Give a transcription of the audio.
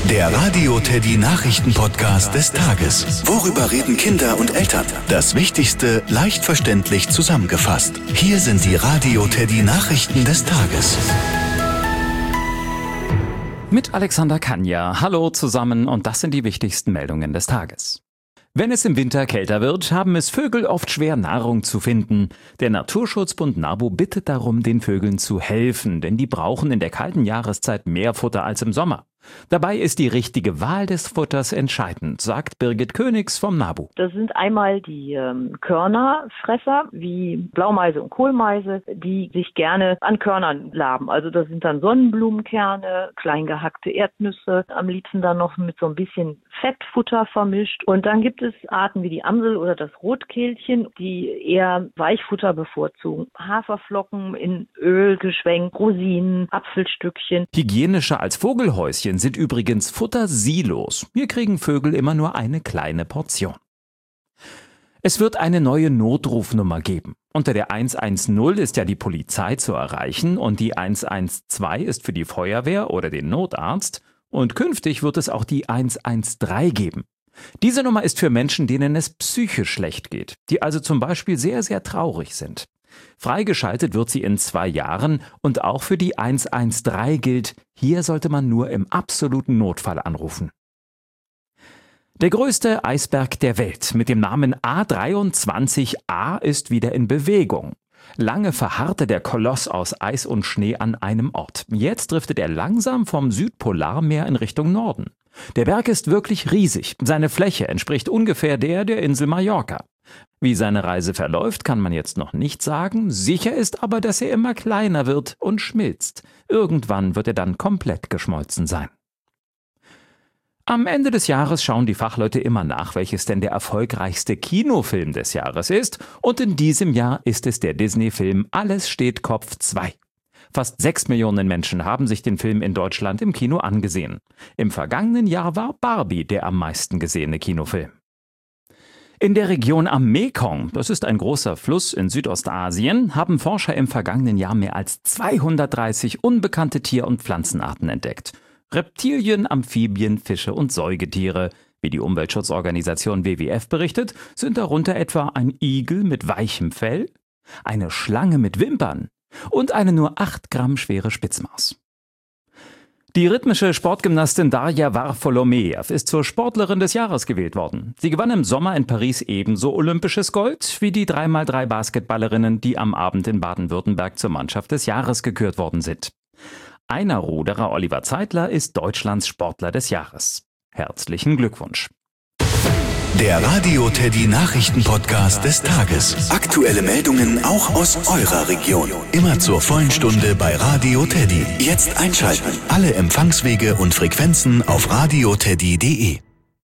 Der Radio Teddy Nachrichten-Podcast des Tages. Worüber reden Kinder und Eltern? Das Wichtigste leicht verständlich zusammengefasst. Hier sind die Radio Teddy Nachrichten des Tages. Mit Alexander Kanja. Hallo zusammen und das sind die wichtigsten Meldungen des Tages. Wenn es im Winter kälter wird, haben es Vögel oft schwer, Nahrung zu finden. Der Naturschutzbund NABU bittet darum, den Vögeln zu helfen, denn die brauchen in der kalten Jahreszeit mehr Futter als im Sommer. Dabei ist die richtige Wahl des Futters entscheidend, sagt Birgit Königs vom NABU. Das sind einmal die Körnerfresser wie Blaumeise und Kohlmeise, die sich gerne an Körnern laben. Also das sind dann Sonnenblumenkerne, klein gehackte Erdnüsse, am liebsten dann noch mit so ein bisschen Fettfutter vermischt. Und dann gibt es Arten wie die Amsel oder das Rotkehlchen, die eher Weichfutter bevorzugen. Haferflocken in Öl geschwenkt, Rosinen, Apfelstückchen. Hygienischer als Vogelhäuschen sind übrigens Futtersilos. Hier kriegen Vögel immer nur eine kleine Portion. Es wird eine neue Notrufnummer geben. Unter der 110 ist ja die Polizei zu erreichen und die 112 ist für die Feuerwehr oder den Notarzt. Und künftig wird es auch die 113 geben. Diese Nummer ist für Menschen, denen es psychisch schlecht geht, die also zum Beispiel sehr, sehr traurig sind. Freigeschaltet wird sie in 2 Jahren und auch für die 113 gilt, hier sollte man nur im absoluten Notfall anrufen. Der größte Eisberg der Welt mit dem Namen A23A ist wieder in Bewegung. Lange verharrte der Koloss aus Eis und Schnee an einem Ort. Jetzt driftet er langsam vom Südpolarmeer in Richtung Norden. Der Berg ist wirklich riesig. Seine Fläche entspricht ungefähr der Insel Mallorca. Wie seine Reise verläuft, kann man jetzt noch nicht sagen. Sicher ist aber, dass er immer kleiner wird und schmilzt. Irgendwann wird er dann komplett geschmolzen sein. Am Ende des Jahres schauen die Fachleute immer nach, welches denn der erfolgreichste Kinofilm des Jahres ist. Und in diesem Jahr ist es der Disney-Film Alles steht Kopf 2. Fast 6 Millionen Menschen haben sich den Film in Deutschland im Kino angesehen. Im vergangenen Jahr war Barbie der am meisten gesehene Kinofilm. In der Region am Mekong, das ist ein großer Fluss in Südostasien, haben Forscher im vergangenen Jahr mehr als 230 unbekannte Tier- und Pflanzenarten entdeckt. Reptilien, Amphibien, Fische und Säugetiere. Wie die Umweltschutzorganisation WWF berichtet, sind darunter etwa ein Igel mit weichem Fell, eine Schlange mit Wimpern und eine nur 8 Gramm schwere Spitzmaus. Die rhythmische Sportgymnastin Darja Varfolomeev ist zur Sportlerin des Jahres gewählt worden. Sie gewann im Sommer in Paris ebenso olympisches Gold wie die 3x3 Basketballerinnen, die am Abend in Baden-Württemberg zur Mannschaft des Jahres gekürt worden sind. Einer Ruderer, Oliver Zeitler, ist Deutschlands Sportler des Jahres. Herzlichen Glückwunsch. Der Radio Teddy Nachrichten-Podcast des Tages. Aktuelle Meldungen auch aus eurer Region. Immer zur vollen Stunde bei Radio Teddy. Jetzt einschalten. Alle Empfangswege und Frequenzen auf radioteddy.de.